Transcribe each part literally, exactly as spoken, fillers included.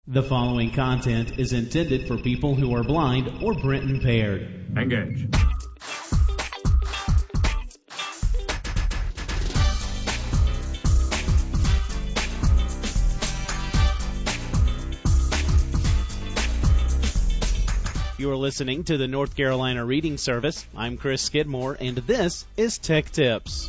The following content is intended for people who are blind or print impaired. Engage. You are listening to the North Carolina Reading Service. I'm Chris Skidmore, and this is Tech Tips.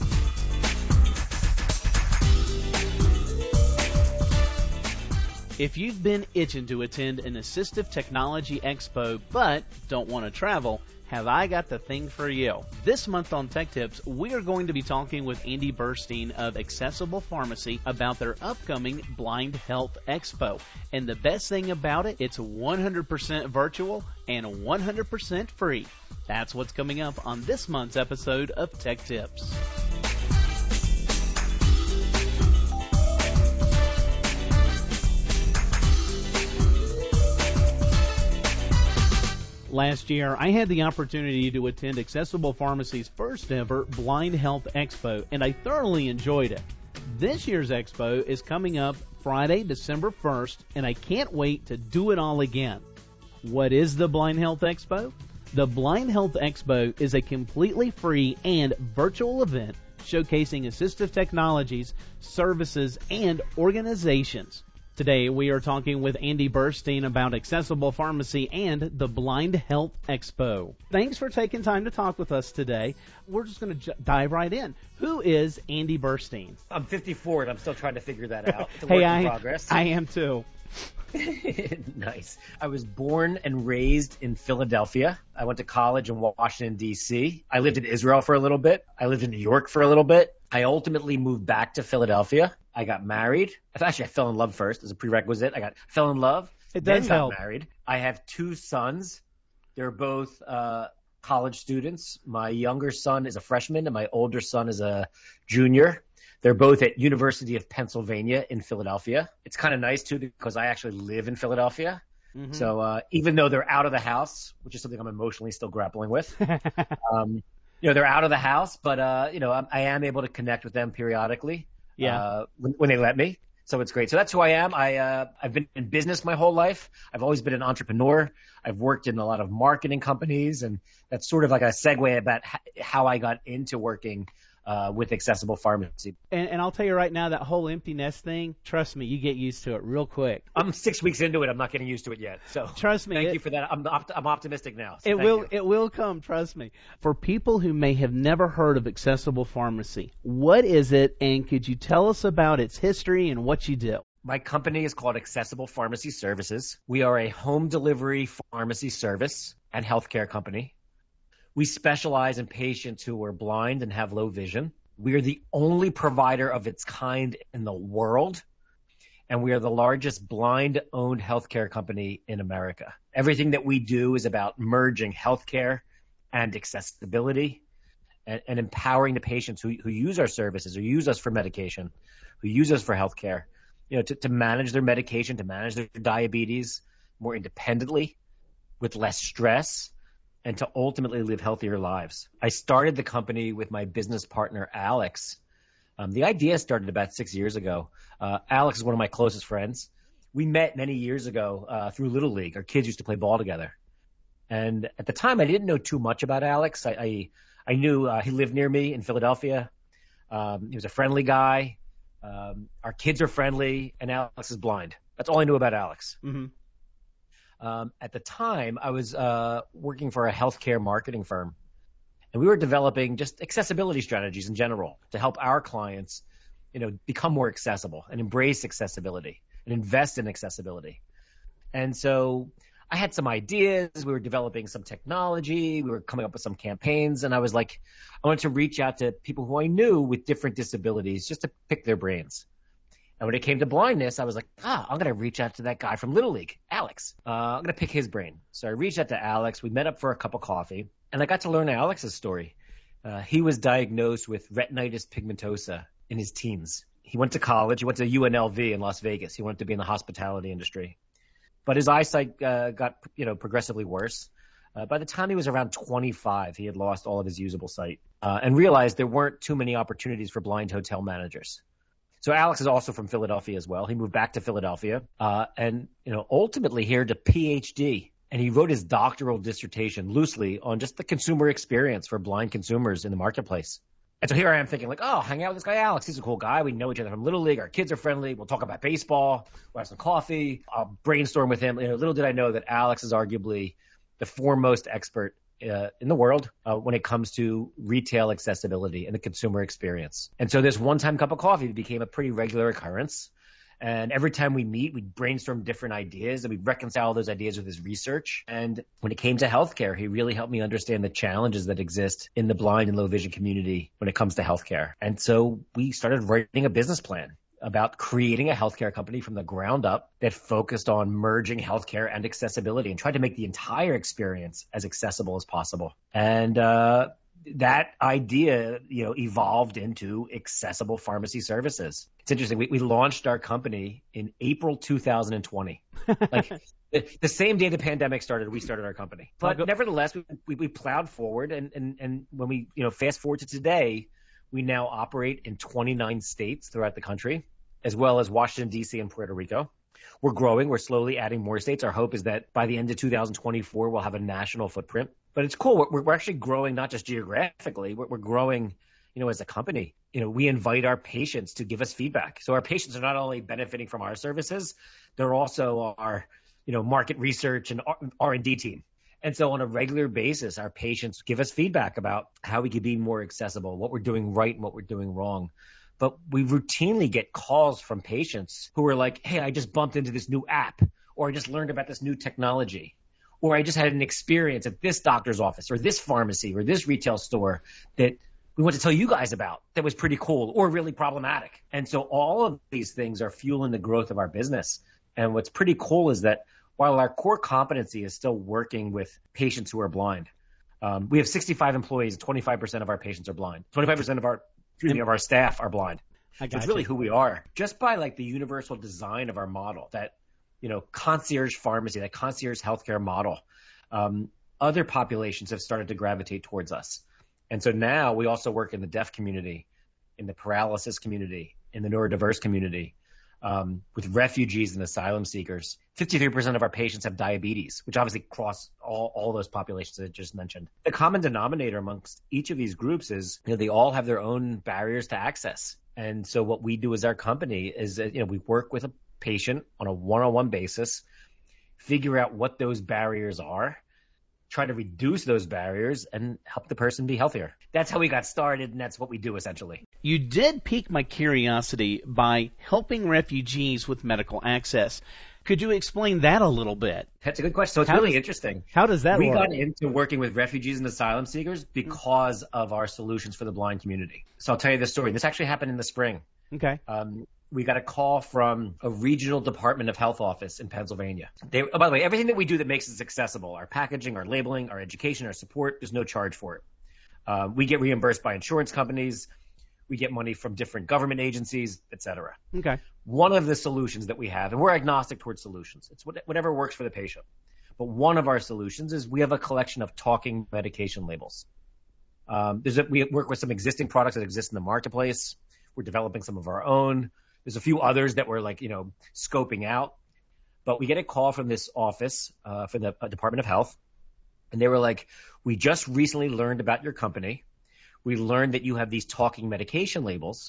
If you've been itching to attend an assistive technology expo but don't want to travel, have I got the thing for you. This month on Tech Tips, we are going to be talking with Andy Burstein of Accessible Pharmacy about their upcoming Blind Health Expo. And the best thing about it, it's one hundred percent virtual and one hundred percent free. That's what's coming up on this month's episode of Tech Tips. Last year, I had the opportunity to attend Accessible Pharmacy's first ever Blind Health Expo, and I thoroughly enjoyed it. This year's expo is coming up Friday, December first, and I can't wait to do it all again. What is the Blind Health Expo? The Blind Health Expo is a completely free and virtual event showcasing assistive technologies, services, and organizations. Today, we are talking with Andy Burstein about Accessible Pharmacy and the Blind Health Expo. Thanks for taking time to talk with us today. We're just going to j- dive right in. Who is Andy Burstein? I'm fifty-four, and I'm still trying to figure that out. It's a hey, work I, in progress. I am too. Nice. I was born and raised in Philadelphia. I went to college in Washington, D C. I lived in Israel for a little bit. I lived in New York for a little bit. I ultimately moved back to Philadelphia. I got married. Actually, I fell in love first as a prerequisite. I got fell in love. It does then got help. married. I have two sons. They're both uh, college students. My younger son is a freshman, and my older son is a junior. They're both at University of Pennsylvania in Philadelphia. It's kind of nice, too, because I actually live in Philadelphia. Mm-hmm. So uh, even though they're out of the house, which is something I'm emotionally still grappling with, um, you know, they're out of the house, but, uh, you know, I, I am able to connect with them periodically yeah. uh, when, when they let me. So it's great. So that's who I am. I, uh, I've been in business my whole life. I've always been an entrepreneur. I've worked in a lot of marketing companies, and that's sort of like a segue about h- how I got into working Uh, with Accessible Pharmacy. And, and I'll tell you right now, that whole empty nest thing, trust me, you get used to it real quick. I'm six weeks into it. I'm not getting used to it yet. So trust me. Thank it, you for that. I'm, opt- I'm optimistic now. So it will you. It will come, trust me. For people who may have never heard of Accessible Pharmacy, what is it, and could you tell us about its history and what you do? My company is called Accessible Pharmacy Services. We are a home delivery pharmacy service and healthcare company. We specialize in patients who are blind and have low vision. We are the only provider of its kind in the world, and we are the largest blind-owned healthcare company in America. Everything that we do is about merging healthcare and accessibility and, and empowering the patients who, who use our services or use us for medication, who use us for healthcare, you know, to, to manage their medication, to manage their diabetes more independently with less stress, and to ultimately live healthier lives. I started the company with my business partner, Alex. Um, the idea started about six years ago. Uh, Alex is one of my closest friends. We met many years ago uh, through Little League. Our kids used to play ball together. And at the time, I didn't know too much about Alex. I I, I knew uh, he lived near me in Philadelphia. Um, he was a friendly guy. Um, our kids are friendly, and Alex is blind. That's all I knew about Alex. Mm-hmm. Um, at the time, I was uh, working for a healthcare marketing firm, and we were developing just accessibility strategies in general to help our clients, you know, become more accessible and embrace accessibility and invest in accessibility. And so I had some ideas. We were developing some technology. We were coming up with some campaigns, and I was like, I wanted to reach out to people who I knew with different disabilities just to pick their brains. And when it came to blindness, I was like, ah, I'm going to reach out to that guy from Little League, Alex. Uh, I'm going to pick his brain. So I reached out to Alex. We met up for a cup of coffee, and I got to learn Alex's story. Uh, he was diagnosed with retinitis pigmentosa in his teens. He went to college. He went to U N L V in Las Vegas. He wanted to be in the hospitality industry. But his eyesight uh, got, you know, progressively worse. Uh, by the time he was around twenty-five, he had lost all of his usable sight uh, and realized there weren't too many opportunities for blind hotel managers. So Alex is also from Philadelphia as well. He moved back to Philadelphia, uh, and, you know, ultimately here to PhD. And he wrote his doctoral dissertation loosely on just the consumer experience for blind consumers in the marketplace. And so here I am thinking like, oh, hang out with this guy, Alex. He's a cool guy. We know each other from Little League. Our kids are friendly. We'll talk about baseball. We'll have some coffee. I'll brainstorm with him. You know, little did I know that Alex is arguably the foremost expert uh, in the world uh, when it comes to retail accessibility and the consumer experience. And so this one-time cup of coffee became a pretty regular occurrence. And every time we meet, we brainstorm different ideas and we reconcile those ideas with his research. And when it came to healthcare, he really helped me understand the challenges that exist in the blind and low vision community when it comes to healthcare. And so we started writing a business plan about creating a healthcare company from the ground up that focused on merging healthcare and accessibility and tried to make the entire experience as accessible as possible. And, uh, that idea, you know, evolved into Accessible Pharmacy Services. It's interesting. We, we launched our company in April two thousand twenty. Like the, the same day the pandemic started, we started our company. But nevertheless, we, we, we plowed forward. And, and, and when we, you know, fast forward to today, we now operate in twenty-nine states throughout the country, as well as Washington, D C and Puerto Rico. We're growing. We're slowly adding more states. Our hope is that by the end of two thousand twenty-four, we'll have a national footprint. But it's cool. We're, we're actually growing not just geographically. We're, we're growing, you know, as a company. You know, we invite our patients to give us feedback. So our patients are not only benefiting from our services, they're also our, you know, market research and R and D team. And so on a regular basis, our patients give us feedback about how we could be more accessible, what we're doing right and what we're doing wrong. But we routinely get calls from patients who are like, hey, I just bumped into this new app, or I just learned about this new technology, or I just had an experience at this doctor's office or this pharmacy or this retail store that we want to tell you guys about that was pretty cool or really problematic. And so all of these things are fueling the growth of our business. And what's pretty cool is that while our core competency is still working with patients who are blind, um, we have sixty-five employees, twenty-five percent of our patients are blind. twenty-five percent of our, excuse me, of our staff are blind. So it's really who we are. Just by like the universal design of our model, that, you know, concierge pharmacy, that concierge healthcare model, um, other populations have started to gravitate towards us. And so now we also work in the deaf community, in the paralysis community, in the neurodiverse community, um, with refugees and asylum seekers. fifty-three percent of our patients have diabetes, which obviously cross all, all those populations that I just mentioned. The common denominator amongst each of these groups is, you know, they all have their own barriers to access. And so what we do as our company is, you know, we work with a patient on a one-on-one basis, figure out what those barriers are, try to reduce those barriers, and help the person be healthier. That's how we got started, and that's what we do essentially. You did pique my curiosity by helping refugees with medical access. Could you explain that a little bit? That's a good question. So it's how really does, interesting. How does that we work? We got into working with refugees and asylum seekers because of our solutions for the blind community. So I'll tell you this story. This actually happened in the spring. Okay. Um, we got a call from a regional Department of Health office in Pennsylvania. They, oh, by the way, everything that we do that makes us accessible, our packaging, our labeling, our education, our support, there's no charge for it. Uh, we get reimbursed by insurance companies. We get money from different government agencies, et cetera. Okay. One of the solutions that we have, and we're agnostic towards solutions. It's whatever works for the patient. But one of our solutions is we have a collection of talking medication labels. Um, there's a, we work with some existing products that exist in the marketplace. We're developing some of our own. There's a few others that we're like, you know, scoping out. But we get a call from this office, uh, from the uh, Department of Health. And they were like, we just recently learned about your company. We learned that you have these talking medication labels.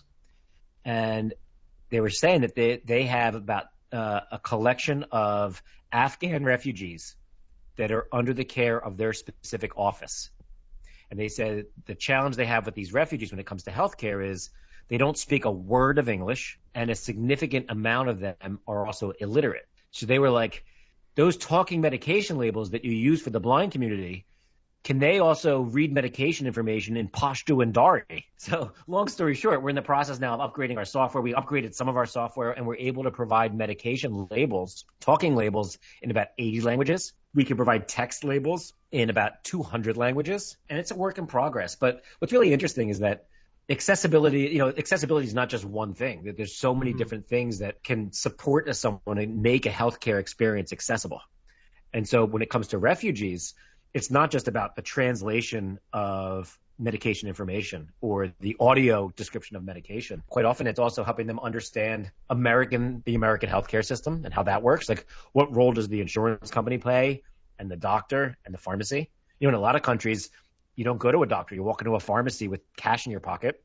And they were saying that they, they have about uh, a collection of Afghan refugees that are under the care of their specific office. And they said the challenge they have with these refugees when it comes to healthcare is they don't speak a word of English, and a significant amount of them are also illiterate. So they were like, those talking medication labels that you use for the blind community, can they also read medication information in Pashto and Dari? So long story short, we're in the process now of upgrading our software. We upgraded some of our software, and we're able to provide medication labels, talking labels, in about eighty languages. We can provide text labels in about two hundred languages, and it's a work in progress. But what's really interesting is that accessibility, you know, accessibility is not just one thing. There's so many mm-hmm. different things that can support someone and make a healthcare experience accessible. And so when it comes to refugees, it's not just about the translation of medication information or the audio description of medication. Quite often it's also helping them understand American, the American healthcare system and how that works. Like, what role does the insurance company play and the doctor and the pharmacy? You know, in a lot of countries, you don't go to a doctor. You walk into a pharmacy with cash in your pocket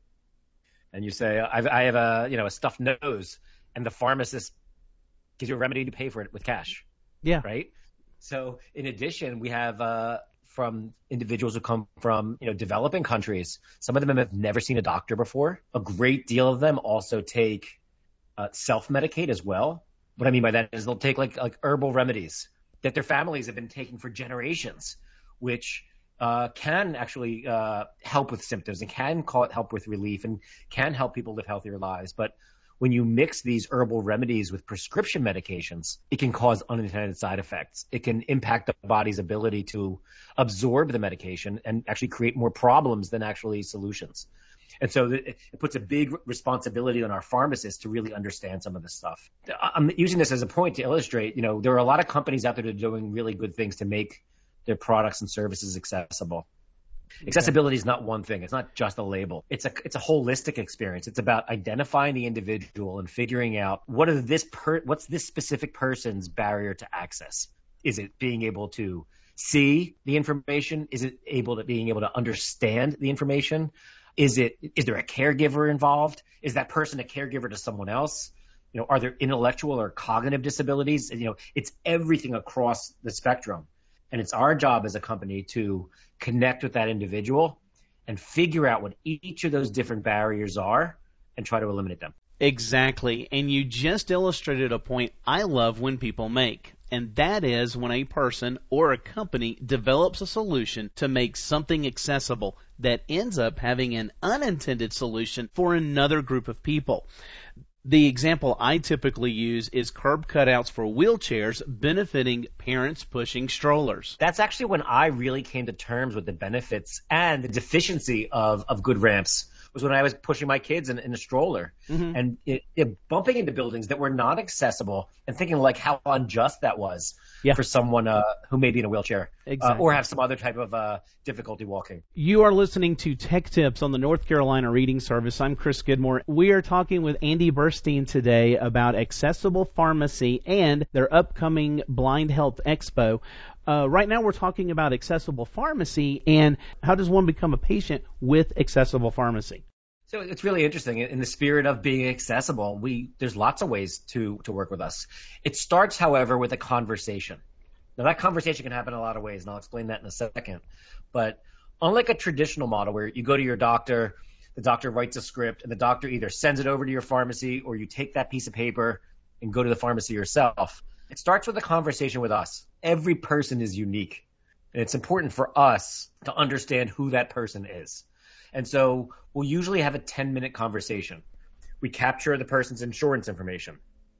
and you say, I've, I have a, you know, a stuffed nose, and the pharmacist gives you a remedy to pay for it with cash. Yeah. Right. So in addition, we have, uh, from individuals who come from, you know, developing countries. Some of them have never seen a doctor before. A great deal of them also take uh, self-medicate as well. What I mean by that is they'll take like like herbal remedies that their families have been taking for generations, which uh, can actually uh, help with symptoms and can call it help with relief and can help people live healthier lives. But when you mix these herbal remedies with prescription medications, it can cause unintended side effects. It can impact the body's ability to absorb the medication and actually create more problems than actually solutions. And so it puts a big responsibility on our pharmacists to really understand some of this stuff. I'm using this as a point to illustrate, you know, there are a lot of companies out there that are doing really good things to make their products and services accessible. Accessibility is not one thing. It's not just a label. It's a it's a holistic experience. It's about identifying the individual and figuring out what are this per, what's this specific person's barrier to access. Is it being able to see the information? Is it able to being able to understand the information? Is it is there a caregiver involved? Is that person a caregiver to someone else? You know, are there intellectual or cognitive disabilities? You know, it's everything across the spectrum. And it's our job as a company to connect with that individual and figure out what each of those different barriers are and try to eliminate them. Exactly. And you just illustrated a point I love when people make. And that is when a person or a company develops a solution to make something accessible that ends up having an unintended solution for another group of people. The example I typically use is curb cutouts for wheelchairs benefiting parents pushing strollers. That's actually when I really came to terms with the benefits and the deficiency of, of good ramps, was when I was pushing my kids in, in a stroller mm-hmm. and it, it bumping into buildings that were not accessible and thinking like how unjust that was yeah. for someone uh, who may be in a wheelchair exactly. uh, or have some other type of uh, difficulty walking. You are listening to Tech Tips on the North Carolina Reading Service. I'm Chris Skidmore. We are talking with Andy Burstein today about Accessible Pharmacy and their upcoming Blind Health Expo. Uh, right now we're talking about Accessible Pharmacy and how does one become a patient with Accessible Pharmacy? So it's really interesting. In the spirit of being accessible, we there's lots of ways to, to work with us. It starts, however, with a conversation. Now, that conversation can happen in a lot of ways, and I'll explain that in a second. But unlike a traditional model where you go to your doctor, the doctor writes a script, and the doctor either sends it over to your pharmacy or you take that piece of paper and go to the pharmacy yourself, it starts with a conversation with us. Every person is unique, and it's important for us to understand who that person is. And so we'll usually have a ten-minute conversation. We capture the person's insurance information.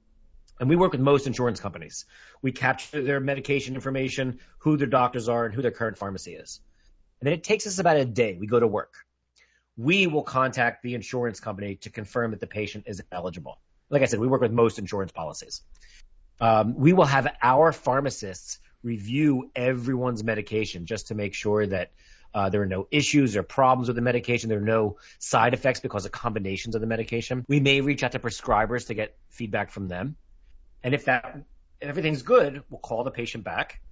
And we work with most insurance companies. We capture their medication information, who their doctors are, and who their current pharmacy is. And then it takes us about a day. We go to work. We will contact the insurance company to confirm that the patient is eligible. Like I said, we work with most insurance policies. Um, we will have our pharmacists review everyone's medication just to make sure that uh, there are no issues or problems with the medication. There are no side effects because of combinations of the medication. We may reach out to prescribers to get feedback from them. And if that if everything's good, we'll call the patient back.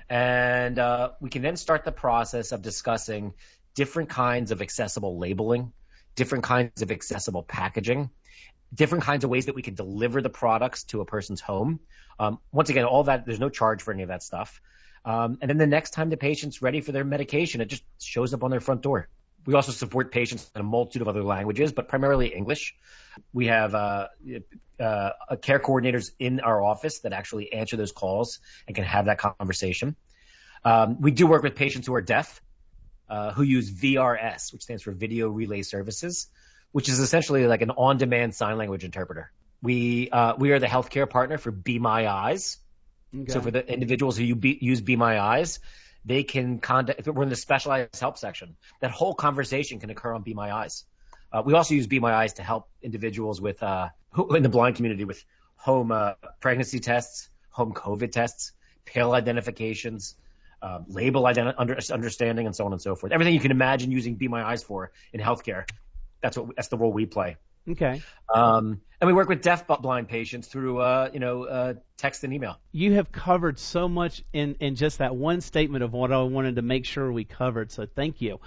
And uh, we can then start the process of discussing different kinds of accessible labeling, different kinds of accessible packaging, different kinds of ways that we can deliver the products to a person's home. Um, once again, all that, there's no charge for any of that stuff. Um, and then the next time the patient's ready for their medication, it just shows up on their front door. We also support patients in a multitude of other languages, but primarily English. We have uh, uh, care coordinators in our office that actually answer those calls and can have that conversation. Um, we do work with patients who are deaf, uh, who use V R S, which stands for Video Relay Services, which is essentially like an on-demand sign language interpreter. We uh, we are the healthcare partner for Be My Eyes. Okay. So for the individuals who be, use Be My Eyes, they can contact, if we're in the specialized help section, that whole conversation can occur on Be My Eyes. Uh, we also use Be My Eyes to help individuals with, uh, who, in the blind community with home uh, pregnancy tests, home COVID tests, pill identifications, uh, label ident- under, understanding, and so on and so forth. Everything you can imagine using Be My Eyes for in healthcare. That's what that's the role we play. Okay. Um, and we work with deaf blind patients through, uh, you know, uh, text and email. You have covered so much in, in just that one statement of what I wanted to make sure we covered, so thank you.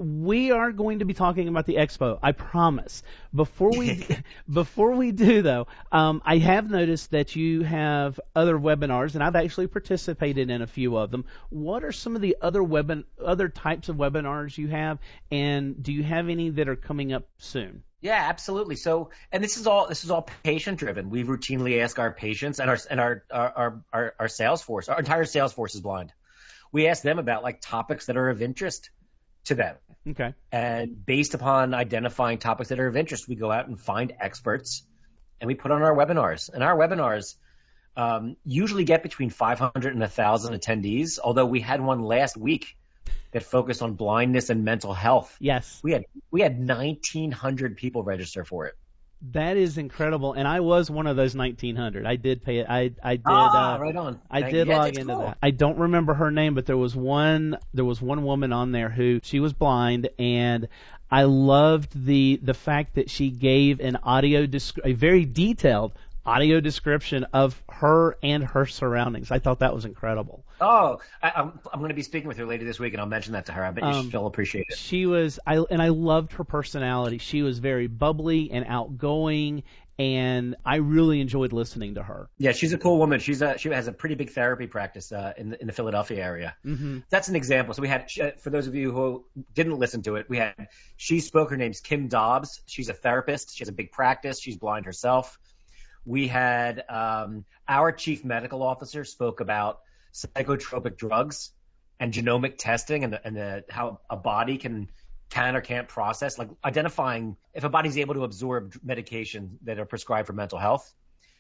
We are going to be talking about the expo, I promise. Before we before we do, though, um, I have noticed that you have other webinars, and I've actually participated in a few of them. What are some of the other webin other types of webinars you have, and do you have any that are coming up soon? Yeah, absolutely. So, and this is all this is all patient driven. We routinely ask our patients and our and our our our, our sales force, our entire sales force is blind. We ask them about like topics that are of interest to them. Okay. And based upon identifying topics that are of interest, we go out and find experts, and we put on our webinars. And our webinars um, usually get between five hundred and one thousand attendees. Although we had one last week that focused on blindness and mental health. Yes. We had we had nineteen hundred people register for it. That is incredible, and I was one of those nineteen hundred. I did pay it. I I did. Ah, uh, right on. I Thank did you. Yeah, log that's into cool. that. I don't remember her name, but there was one. There was one woman on there who she was blind, and I loved the the fact that she gave an audio descri- a very detailed audio description of her and her surroundings. I thought that was incredible. Oh, I, I'm I'm going to be speaking with her later this week, and I'll mention that to her. I bet Um, you she'll appreciate it. She was, I and I loved her personality. She was very bubbly and outgoing, and I really enjoyed listening to her. Yeah, she's a cool woman. She's a, she has a pretty big therapy practice uh, in the, in the Philadelphia area. Mm-hmm. That's an example. So we had, for those of you who didn't listen to it, we had, she spoke. Her name's Kim Dobbs. She's a therapist. She has a big practice. She's blind herself. We had um, our chief medical officer spoke about psychotropic drugs and genomic testing and, the, and the, how a body can can or can't process, like identifying if a body's able to absorb medication that are prescribed for mental health.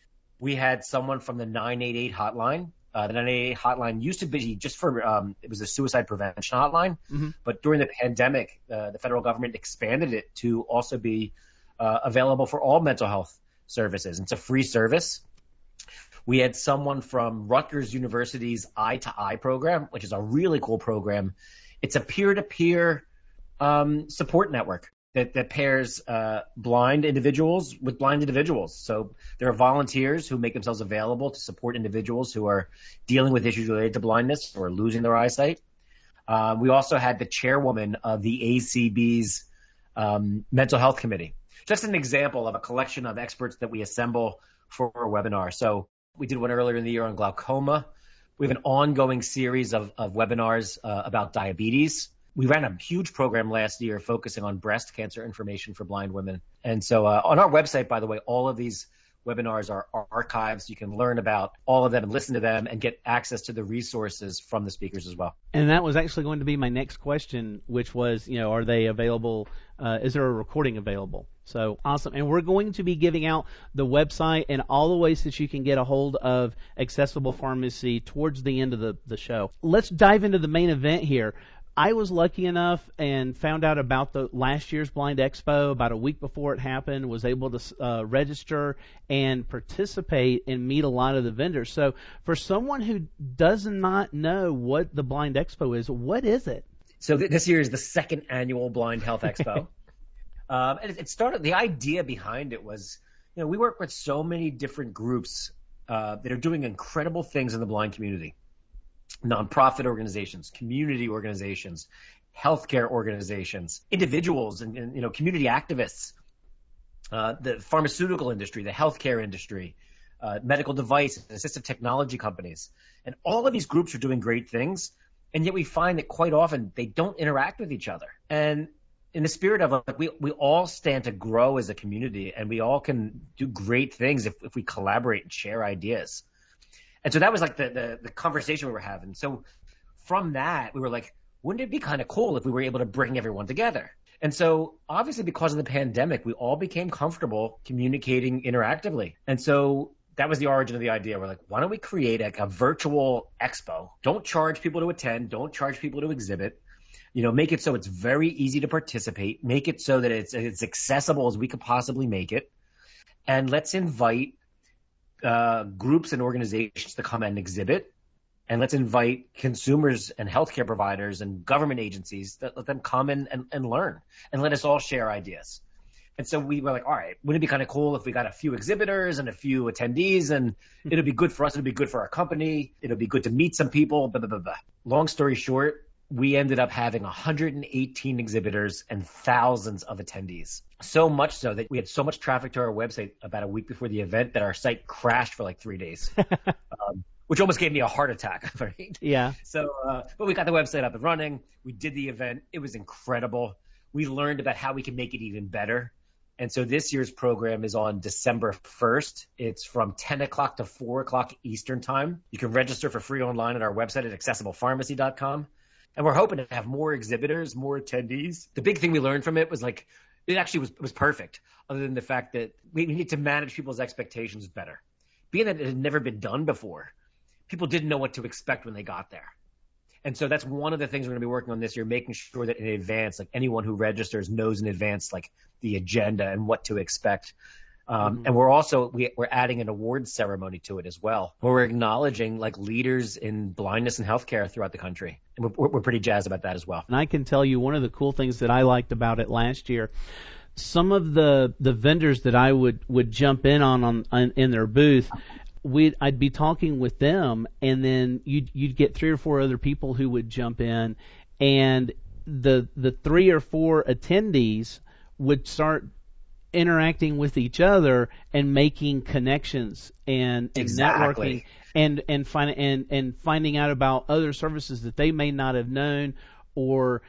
We had someone from the nine eight eight hotline. Uh, the nine eight eight hotline used to be just for, um, it was a suicide prevention hotline, Mm-hmm. but during the pandemic, uh, the federal government expanded it to also be uh, available for all mental health services. It's a free service. We had someone from Rutgers University's Eye to Eye program, which is a really cool program. It's a peer-to-peer um, support network that, that pairs uh, blind individuals with blind individuals. So there are volunteers who make themselves available to support individuals who are dealing with issues related to blindness or losing their eyesight. Uh, we also had the chairwoman of the A C B's um, mental health committee. Just an example of a collection of experts that we assemble for a webinar. So we did one earlier in the year on glaucoma. We have an ongoing series of, of webinars uh, about diabetes. We ran a huge program last year focusing on breast cancer information for blind women. And so uh, on our website, by the way, all of these webinars are, are archives. You can learn about all of them and listen to them and get access to the resources from the speakers as well. And that was actually going to be my next question, which was, you know, are they available? Uh, is there a recording available? So awesome. And we're going to be giving out the website and all the ways that you can get a hold of Accessible Pharmacy towards the end of the, the show. Let's dive into the main event here. I was lucky enough and found out about the last year's Blind Expo about a week before it happened, was able to uh, register and participate and meet a lot of the vendors. So for someone who does not know what the Blind Expo is, what is it? So th- this year is the second annual Blind Health Expo. um, and it, it started, the idea behind it was, you know, we work with so many different groups uh, that are doing incredible things in the blind community. Nonprofit organizations, community organizations, healthcare organizations, individuals, and, and you know, community activists, uh, the pharmaceutical industry, the healthcare industry, uh, medical device, and assistive technology companies, and all of these groups are doing great things, and yet we find that quite often they don't interact with each other. And in the spirit of like we we all stand to grow as a community, and we all can do great things if if we collaborate and share ideas. And so that was like the, the, the conversation we were having. So from that, we were like, wouldn't it be kind of cool if we were able to bring everyone together? And so obviously because of the pandemic, we all became comfortable communicating interactively. And so that was the origin of the idea. We're like, why don't we create a, a virtual expo? Don't charge people to attend. Don't charge people to exhibit. You know, make it so it's very easy to participate. Make it so that it's it's accessible as we could possibly make it. And let's invite Uh, groups and organizations to come and exhibit and let's invite consumers and healthcare providers and government agencies that let them come in and, and learn and let us all share ideas. And so we were like, all right, wouldn't it be kind of cool if we got a few exhibitors and a few attendees, and it'll be good for us, it'll be good for our company, it'll be good to meet some people, blah, blah, blah, blah. Long story short, we ended up having one hundred eighteen exhibitors and thousands of attendees. So much so that we had so much traffic to our website about a week before the event that our site crashed for like three days, um, which almost gave me a heart attack. Right? Yeah. So, uh, but we got the website up and running. We did the event. It was incredible. We learned about how we can make it even better. And so this year's program is on December first. It's from ten o'clock to four o'clock Eastern time. You can register for free online at our website at accessible pharmacy dot com. And we're hoping to have more exhibitors, more attendees. The big thing we learned from it was like, it actually was, was perfect, other than the fact that we need to manage people's expectations better. Being that it had never been done before, people didn't know what to expect when they got there. And so that's one of the things we're going to be working on this year, making sure that in advance, like anyone who registers knows in advance, like the agenda and what to expect. Um, mm-hmm. And we're also, we, we're adding an awards ceremony to it as well, where we're acknowledging like leaders in blindness and healthcare throughout the country. And we're, we're pretty jazzed about that as well. And I can tell you one of the cool things that I liked about it last year, some of the, the vendors that I would, would jump in on, on, on in their booth, we'd, I'd be talking with them, and then you'd, you'd get three or four other people who would jump in, and the, the three or four attendees would start interacting with each other and making connections and, and exactly. networking and and find and and finding out about other services that they may not have known, or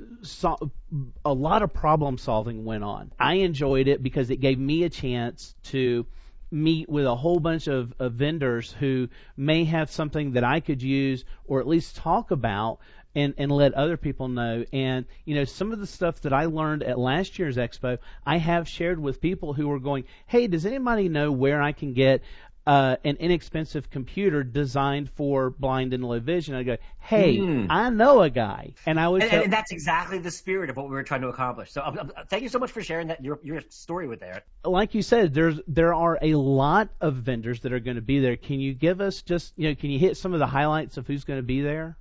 so, a lot of problem solving went on. I enjoyed it because it gave me a chance to meet with a whole bunch of, of vendors who may have something that I could use, or at least talk about, and, and let other people know. And, you know, some of the stuff that I learned at last year's expo, I have shared with people who were going, hey, does anybody know where I can get uh, an inexpensive computer designed for blind and low vision? I go, hey, mm. I know a guy. And I would and, tell, and that's exactly the spirit of what we were trying to accomplish. So um, thank you so much for sharing that your your story with that. Like you said, there's there are a lot of vendors that are going to be there. Can you give us just, you know, can you hit some of the highlights of who's going to be there?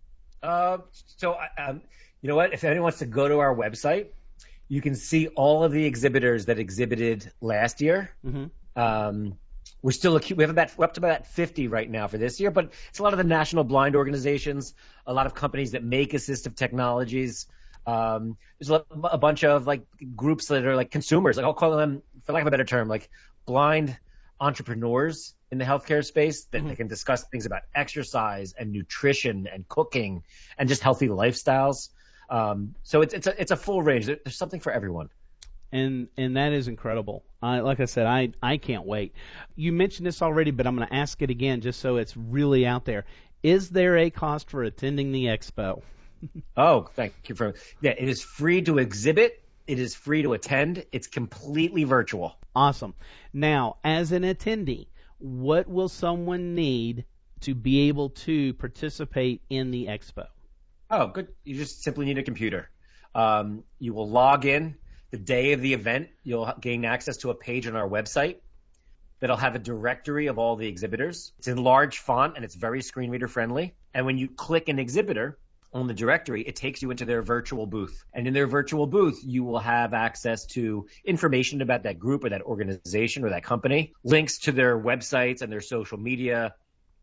Uh, so, um, you know what? If anyone wants to go to our website, you can see all of the exhibitors that exhibited last year. Mm-hmm. Um, we're still we have about we're up to about fifty right now for this year, but it's a lot of the national blind organizations, a lot of companies that make assistive technologies. Um, there's a, a bunch of like groups that are like consumers, like I'll call them, for lack of a better term, like blind entrepreneurs in the healthcare space that mm-hmm. they can discuss things about exercise and nutrition and cooking and just healthy lifestyles. Um, so it's it's a it's a full range. There's something for everyone. And and that is incredible. I, like I said, I, I can't wait. You mentioned this already, but I'm going to ask it again just so it's really out there. Is there a cost for attending the expo? Oh, thank you for yeah. It is free to exhibit. It is free to attend. It's completely virtual. Awesome. Now, as an attendee, what will someone need to be able to participate in the expo? Oh, good. You just simply need a computer. Um, you will log in the day of the event. You'll gain access to a page on our website that'll have a directory of all the exhibitors. It's in large font and it's very screen reader friendly. And when you click an exhibitor on the directory, it takes you into their virtual booth. And in their virtual booth, you will have access to information about that group or that organization or that company, links to their websites and their social media,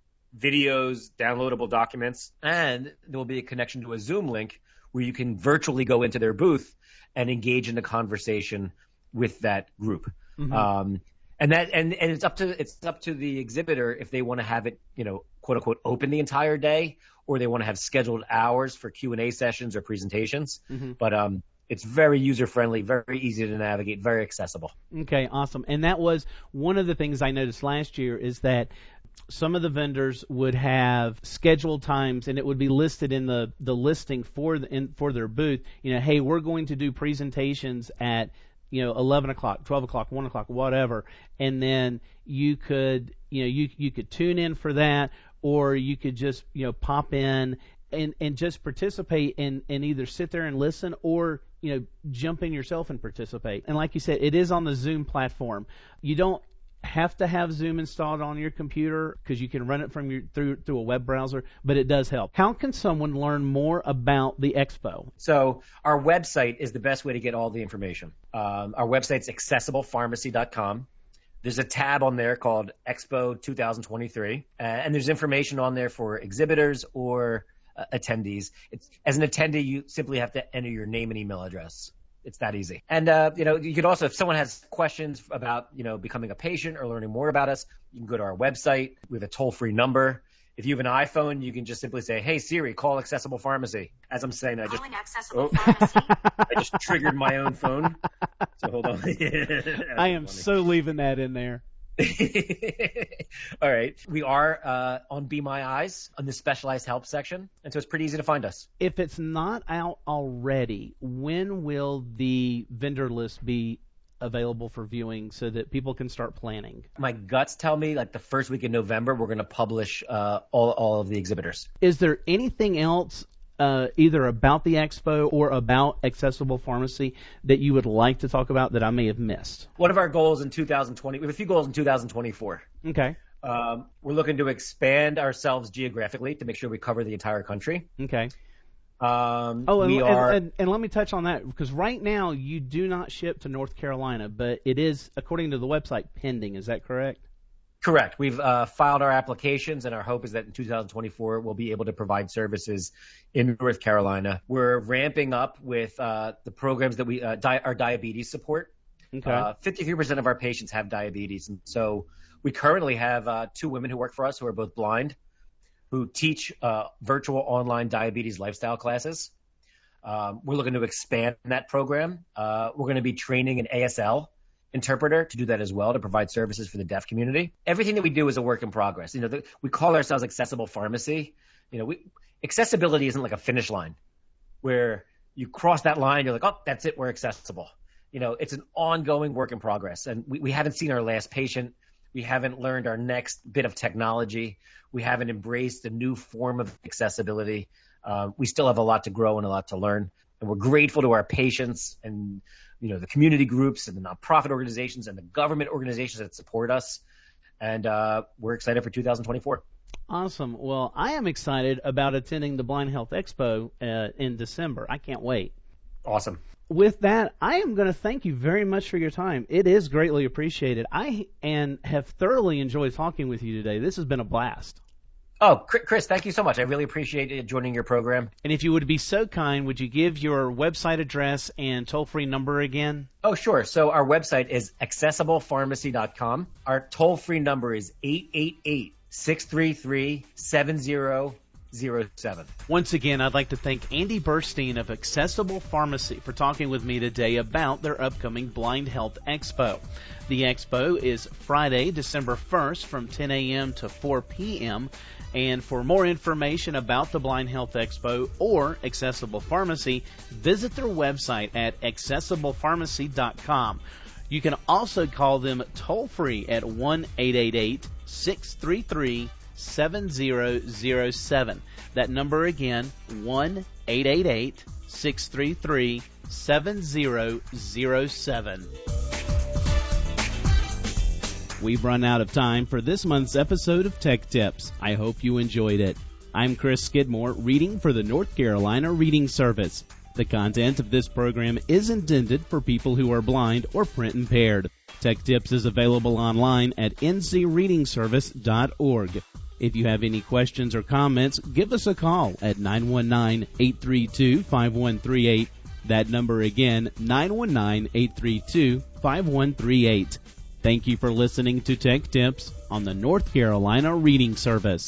videos, downloadable documents, and there will be a connection to a Zoom link where you can virtually go into their booth and engage in a conversation with that group. Mm-hmm. Um, and that and, and it's up to it's up to the exhibitor if they want to have it, you know, quote unquote, open the entire day, or they want to have scheduled hours for Q and A sessions or presentations. Mm-hmm. But um, it's very user-friendly, very easy to navigate, very accessible. Okay, awesome. And that was one of the things I noticed last year is that some of the vendors would have scheduled times, and it would be listed in the, the listing for the, in, for their booth. You know, hey, we're going to do presentations at, you know, eleven o'clock, twelve o'clock, one o'clock, whatever. And then you could, you know, you you could tune in for that, or you could just, you know, pop in and, and just participate and, and either sit there and listen or, you know, jump in yourself and participate. And like you said, it is on the Zoom platform. You don't have to have Zoom installed on your computer because you can run it from your through through a web browser, but it does help. How can someone learn more about the expo? So our website is the best way to get all the information. Um, our website's accessible pharmacy dot com. There's a tab on there called Expo twenty twenty-three, uh, and there's information on there for exhibitors or uh, attendees. It's, as an attendee, you simply have to enter your name and email address. It's that easy. And, uh, you know, you could also, if someone has questions about, you know, becoming a patient or learning more about us, you can go to our website. We have a toll-free number. If you have an iPhone, you can just simply say, hey, Siri, call Accessible Pharmacy. As I'm saying, I just, Accessible oh, Pharmacy. I just triggered my own phone. So hold on. I am funny. so leaving that in there. All right. We are uh, on Be My Eyes on the specialized help section, and so it's pretty easy to find us. If it's not out already, when will the vendor list be available for viewing so that people can start planning? My guts tell me like the first week in November, we're going to publish uh, all, all of the exhibitors. Is there anything else uh, either about the expo or about Accessible Pharmacy that you would like to talk about that I may have missed? One of our goals in two thousand twenty, we have a few goals in two thousand twenty-four. Okay. Um, we're looking to expand ourselves geographically to make sure we cover the entire country. Okay. Um, oh, and, we and, are, and, and let me touch on that, because right now you do not ship to North Carolina, but it is, according to the website, pending. Is that correct? Correct. We've uh, filed our applications, and our hope is that in two thousand twenty-four we'll be able to provide services in North Carolina. We're ramping up with uh, the programs that we uh, di- our diabetes support. Okay. Uh, fifty-three percent of our patients have diabetes, and so we currently have uh, two women who work for us who are both blind, who teach uh, virtual online diabetes lifestyle classes. Um, we're looking to expand that program. Uh, we're going to be training an A S L interpreter to do that as well, to provide services for the deaf community. Everything that we do is a work in progress. You know, the, we call ourselves Accessible Pharmacy. You know, we, accessibility isn't like a finish line where you cross that line, you're like, oh, that's it, we're accessible. You know, it's an ongoing work in progress, and we, we haven't seen our last patient. We haven't learned our next bit of technology. We haven't embraced a new form of accessibility. Uh, we still have a lot to grow and a lot to learn. And we're grateful to our patients and, you know, the community groups and the nonprofit organizations and the government organizations that support us. And uh, we're excited for two thousand twenty-four. Awesome. Well, I am excited about attending the Blind Health Expo uh, in December. I can't wait. Awesome. With that, I am going to thank you very much for your time. It is greatly appreciated. I and have thoroughly enjoyed talking with you today. This has been a blast. Oh, Chris, thank you so much. I really appreciate joining your program. And if you would be so kind, would you give your website address and toll-free number again? Oh, sure. So our website is accessible pharmacy dot com. Our toll-free number is eight eight eight, six three three, seven zero zero seven. Once again, I'd like to thank Andy Burstein of Accessible Pharmacy for talking with me today about their upcoming Blind Health Expo. The expo is Friday, December first from ten a.m. to four p.m., and for more information about the Blind Health Expo or Accessible Pharmacy, visit their website at accessible pharmacy dot com. You can also call them toll-free at one eight eight eight, six three three, seven zero zero seven. That number again, one eight eight eight, six three three, seven zero zero seven. We've run out of time for this month's episode of Tech Tips. I hope you enjoyed it. I'm Chris Skidmore, reading for the North Carolina Reading Service. The content of this program is intended for people who are blind or print impaired. Tech Tips is available online at n c reading service dot org. If you have any questions or comments, give us a call at nine one nine, eight three two, five one three eight. That number again, nine one nine, eight three two, five one three eight. Thank you for listening to Tech Tips on the North Carolina Reading Service.